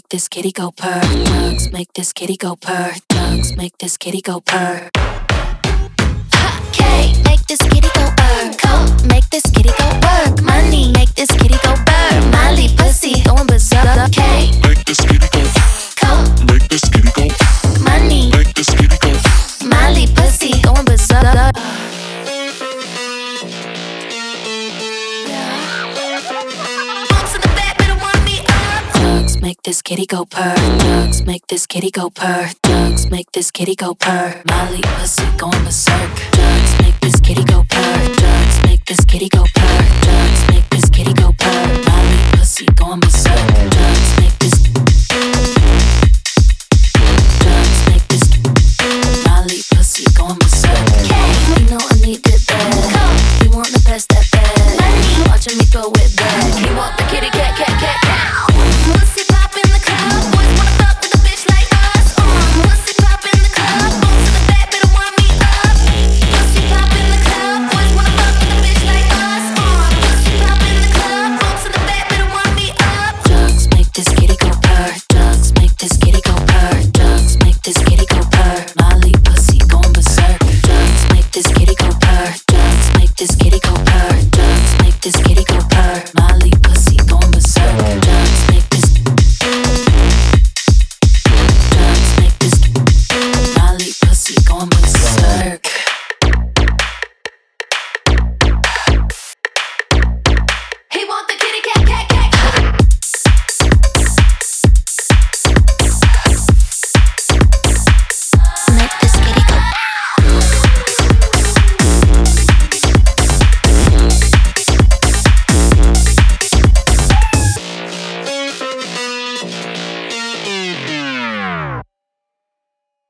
this kitty go purr. Drugs make this kitty go purr. Drugs make this kitty go purr. K, make this kitty go purr. Coke, make this kitty go work. Money, make this kitty go purr. Molly, pussy, going berserk. K, make this kitty go. Coke, make this kitty go. Money, make this kitty go. Molly, pussy, going berserk. Make this kitty go purr. Drugs make this kitty go purr. Drugs make this kitty go purr. Molly pussy going berserk. Drugs make this kitty go purr. Drugs make this kitty go purr. Drugs make this kitty go purr. Molly pussy going berserk. Drugs make this. Drugs make this. Molly pussy going berserk. You know I need it bad. You want the best that bad. Watching me throw it back. You want the kitty cat cat cat cat. Pussy pop in the club, boys wanna fuck with a bitch like us. Pussy pop in the club, boys to the back better warm me up. Pussy pop in the club, boys wanna fuck with a bitch like us. Pussy pop in the club, boys to the back better warm me up. Drugs make this kitty go purr. Drugs make this kitty go purr. Drugs make this kitty go purr. Molly pussy going berserk. Drugs make this kitty go purr. Drugs make this kitty go purr. Drugs make this kitty